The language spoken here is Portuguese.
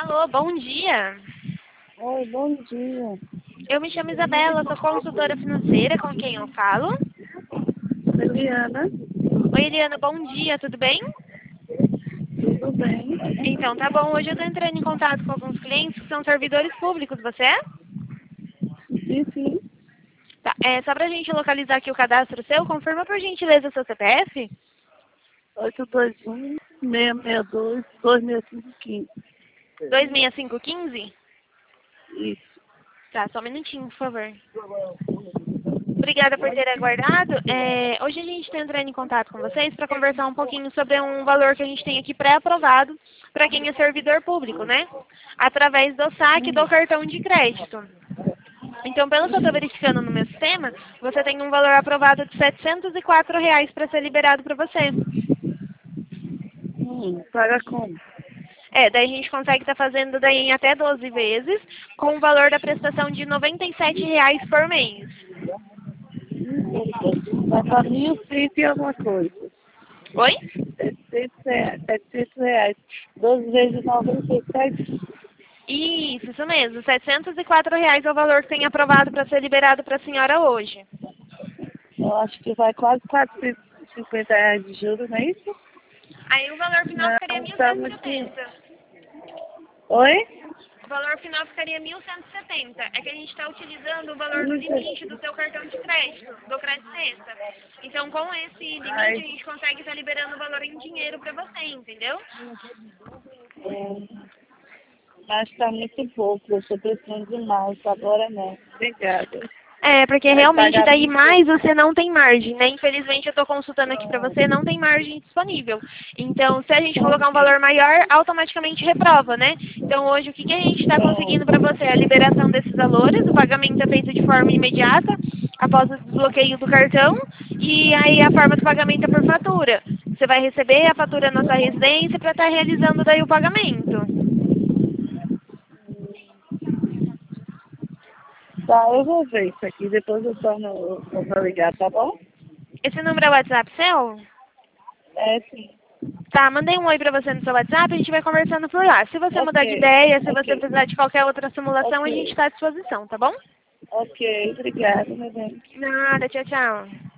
Alô, bom dia. Oi, bom dia. Eu me chamo Isabela, sou consultora financeira, com quem eu falo? Eliana, Oi, Eliana, bom dia, tudo bem? tudo bem? Então, tá bom. Hoje eu tô entrando em contato com alguns clientes que são servidores públicos, você é? Sim, sim. Tá, só pra gente localizar aqui o cadastro seu, confirma por gentileza o seu CPF? 821-662-26515. 26515? Isso. Tá, só um minutinho, por favor. Obrigada por ter aguardado. Hoje a gente está entrando em contato com vocês para conversar um pouquinho sobre um valor que a gente tem aqui pré-aprovado para quem é servidor público, né? Através do saque do cartão de crédito. Então, pelo que eu estou verificando no meu sistema, você tem um valor aprovado de R$ 704 para ser liberado para você. Paga como? Daí a gente consegue estar fazendo daí em até 12 vezes, com o valor da prestação de R$ 97 por mês. Vai para 1.100 e alguma coisa. Oi? R$ 700. 12 vezes 97. Isso mesmo. R$ 704 é o valor que tem aprovado para ser liberado para a senhora hoje. Eu acho que vai quase R$ 450 de juros, não é isso? Aí o valor final ficaria Não, mil tá cento e muito. setenta. Oi? O valor final ficaria 1.170. É que a gente está utilizando o valor do Isso. limite do seu cartão de crédito, do crédito sexta. Então, com esse limite, a Ai, gente consegue estar liberando o valor em dinheiro para você, entendeu? mas tá muito pouco, eu estou precisando demais, agora não. Obrigada. Porque Vai realmente pagar daí 1.100. mais você não tem margem, né? Infelizmente eu estou consultando aqui para você, não tem margem disponível. Então, se a gente colocar um valor maior, automaticamente reprova, né? Então, hoje o que que a gente está conseguindo para você? A liberação desses valores, o pagamento é feito de forma imediata, após o desbloqueio do cartão, e aí a forma do pagamento é por fatura. Você vai receber a fatura na sua residência para estar realizando daí o pagamento. Tá, eu vou ver isso aqui, depois eu vou ligar, tá bom? Esse número é o WhatsApp seu? É sim. Tá, mandei um oi pra você no seu WhatsApp, a gente vai conversando por lá. Se você mudar de Ok, ideia, se você ok, precisar de qualquer outra simulação, a gente ok, está à disposição, tá bom? ok, obrigada, meu bem. Nada, tchau, tchau.